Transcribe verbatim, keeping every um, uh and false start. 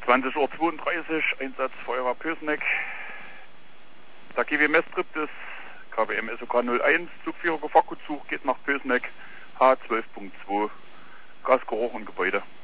zwanzig Uhr zweiunddreißig, Einsatz Feuerwehr Pößneck. Der G W Mestrip des K W M S O K null eins, Zugführer Gefahrgutzug geht nach Pößneck, H zwölf Punkt zwei, Gasgeruch und Gebäude.